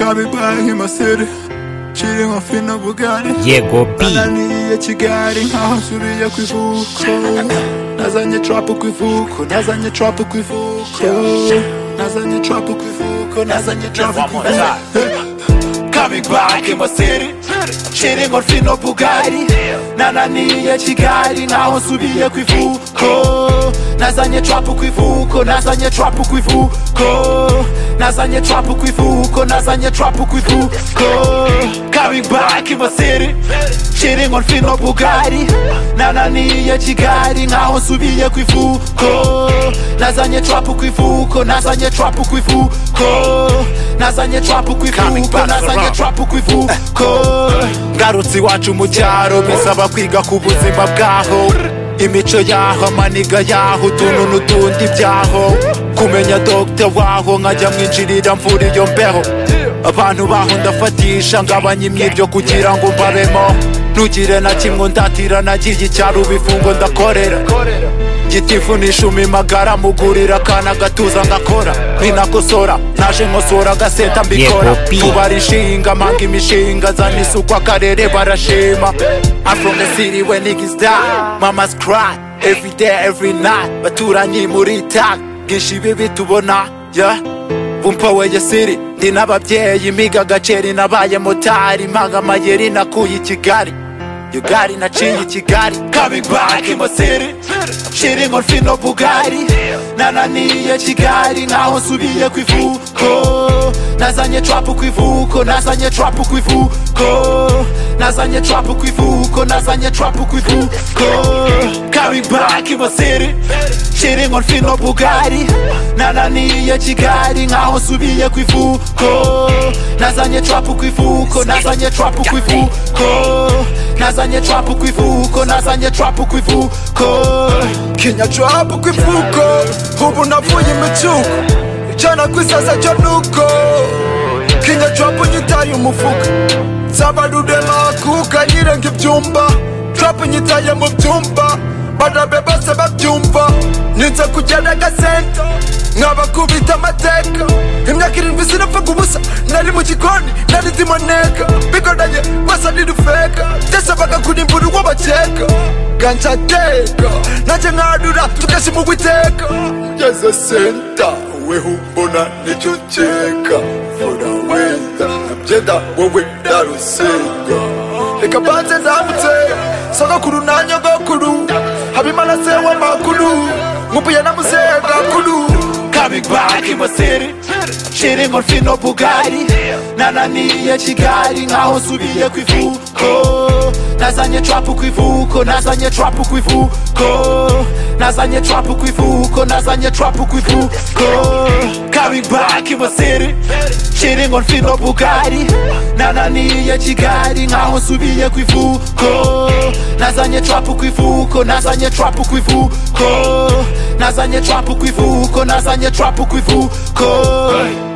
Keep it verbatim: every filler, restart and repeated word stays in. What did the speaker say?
Coming back in my city, chilling off in a Bugatti. Diego B. Nani Chigari, house with a quivuco. Nazanya trapo quivuco, Nazanya trapo quivuco. Nazanya trapo quivuco, Nazanya trapo quivuco. Coming back in my city, chilling off in a Bugatti. Nani Chigari, house with a quivuco. Nazanya trapo quivuco, Nazanya trapo quivuco. Nazanya trapo quivuco, Nazanya trapo quivuco. Coming back in my city, chilling on Fino Bugatti. Nanania Chigari, now subia quivuco. Nazanya trapo quivuco, Nazanya trapo quivuco. Nazanya trapo quivuco, Nazanya trapo quivuco. Garutse iwacu mu cyaro bisaba kwiga ku buzima bwaho, imico yaho, amaniga yaho, utuntu n'utundi byaho, kumenya doctor waho nkajya mwinjirira mvura iyo mbeho. Abantu baho ndafatisha ngabanya imyiryo kugira ngo mbabemo, ntugire na kimwe ndatira nagiye icyaro bifungo ndakorera. Gitifu nishumi magara mugurira kana gatuza ngakora, ninakosora naje nkosora gaseta mbikora. Kubara inshinga manga imishinga zanisukwa akarere barashima. I'm from the city where niggas die, mamas cry every day every night. Baturanyi muri tag ginshi bibi tubona, yeah. Bumpa weye city ndi n'ababyeyi imiga gaceri nabaye motari, mpanga amayeri nakuye i Kigali, Ugari naciye i Kigali. Coming back in my city, chilling on Fino Bugatti. Nananiye Kigali, naho nsubiye kwivuko. Nazanye trapo kwivuko, nazanye trapo kwivuko. Nazanye trapo kwivuko, nazanye trapo kwivuko. Coming back in my city, chilling on Fino Bugatti. Nananiye Kigali, naho nsubiye kwivuko. Nazanye trapo kwivuko, nazanye trapo kwivuko. Nazanye trapo kwivuko, nazanye trapo kwivuko. Kinya trapo kwivuko, ubu navuye imicuko, icana kwisaza cyo nuko. Kinya trapo nyitaye umufuka, zabarude makuka nyirenga ibyumba. Trapo nyitaye mu byumba, barabe bose babyumva. Ninza kugenda gasenta, nkabakubita amateka. Imyaka irindwi sinapfaga ubusa, nari mu gikoni, nari ndimo nteka. Bigodanye basa nirufeka, byasabaga kurimbura uwo bakeka. Gancateka, nanjye nkadura tukashima uwiteka. Ngeze senta, weho mbona nicyo ukeka. Fura wenda, nabyenda wowe ndarusenga. Reka banze ndamutse, sogokuru na nyogokuru, Habimana se w'amakuru, nkubuye na muzehe gakuru. Coming back in my city, chilling on Fino Bugatti. Nananiye Kigali, naho nsubiye kwivuko. Nazanye trapo kwivuko, nazanye trapo kwivuko. Nazanye trapo kwivuko, nazanye trapo kwivuko. Coming back in my city, chilling on Fino Bugatti. Nananiye Kigali, naho nsubiye kwivuko. Nazanye trapo kwivuko, nazanye trapo kwivuko. Nazanye trapo kwivuko, nazanye trapo kwivuko.